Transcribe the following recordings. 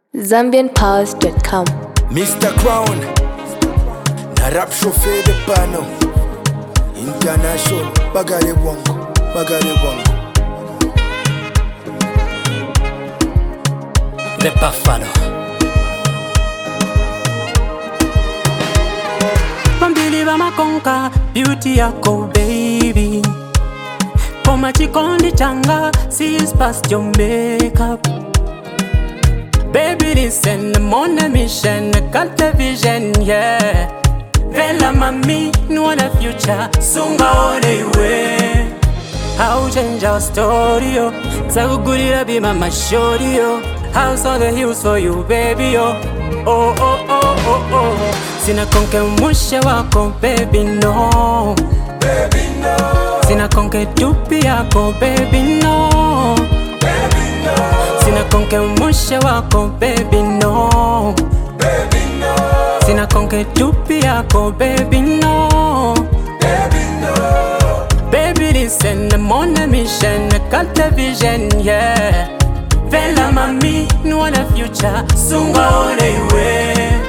ZambianPows.com. Mr. Crown, na rap chauffeur de pano international, bagale bongo, bagale bongo. The Buffalo. Bambili bamakonka, beauty yako baby. Koma chikondi changa, sees past your makeup. Baby, listen, I'm on a mission, I got the vision, yeah. Vela mami, no the future, soon go all the way. I'll change our story, oh. So good it'll be mama shorty, oh. House on the hills for you, baby, oh. Oh, oh, oh, oh, oh. Sina konke mushe wako, baby, no. Baby, no. Sina konke dupi yako, baby, no. Baby, no. Sina konke mushe wako, baby, no. Baby, no. Sina konke dupi yako, baby, no. Baby, no. Baby, listen, I'm on a mission, I got the vision, yeah. Vela mami, no the future, soon go all the way.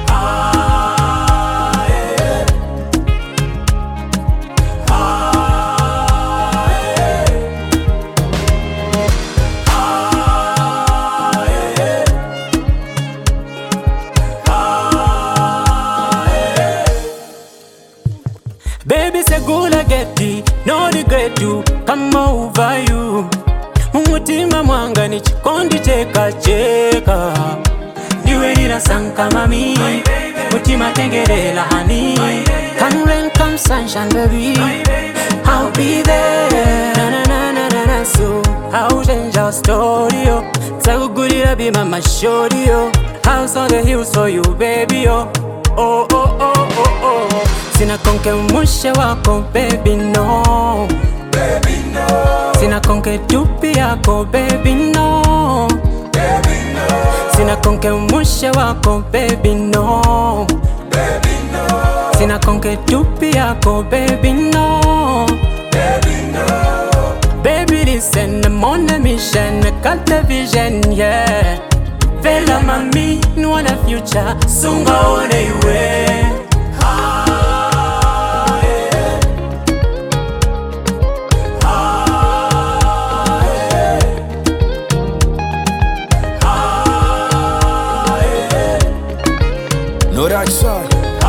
Baby, say good I get it, no regret you, come over you. Mumutima mwanga ni chikondi cheka cheka. Niwe nina sanka mami, mutima tengerela honey. Come rain, come sunshine baby, I'll be there. Na na na na na na, so I'll change our story, oh. Tago gurira be mama shorty, oh. House on the hills for you baby, oh. Oh, oh, oh, oh, oh. Sina konke mushe wako, baby, no. Baby, no. Sina konke dupi yako, baby, no. Baby, no. Sina konke mushe wako, baby, no. Baby, no. Sina konke dupi yako, baby, no. Baby, no. Baby, listen, I'm on a mission, I got the vision, yeah. Vela mami, no the future, soon go all the way. No right son.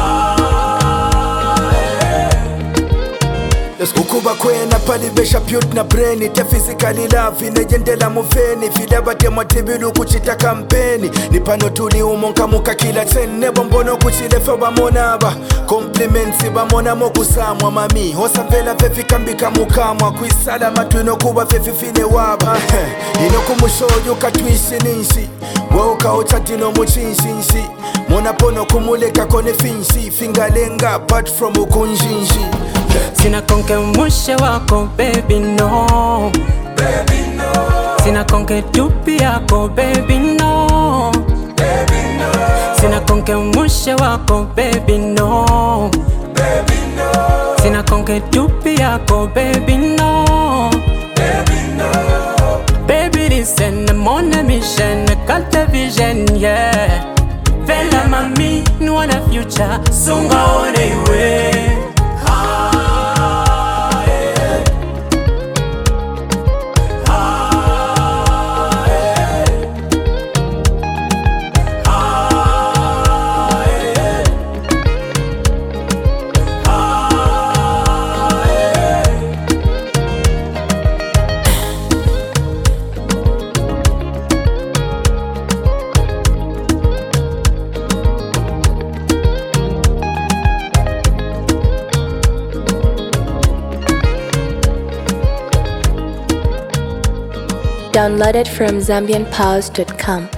Ukuba kwena pali besha pute na brain te physically love inejendela muveni fidaba te matibilu kuchita kampeni nipano tuli umonka muka kila ten nebo mbono kuchile fe bamonaba compliments bamona mokusamwa mami hosa vela vefi kambika mukamwa kuisala matwino kuba vefi fine waba ino kumushoyo katwishi ninshi woka ochatino muchinshinshi mona pono kumuleka kone finshi fingalenga apart from ukunjinshi. Sina konke mushe wako, baby, no. Baby, no. Sina konke dupi yako, baby, no. Baby, no. Sina konke mushe wako, baby, no. Baby, no. Sina konke dupi yako, baby, no. Baby, no. Baby, listen, I'm on a mission, I got the vision, yeah. Vela mami, no the future, soon go all the way. Downloaded from ZambianPows.com.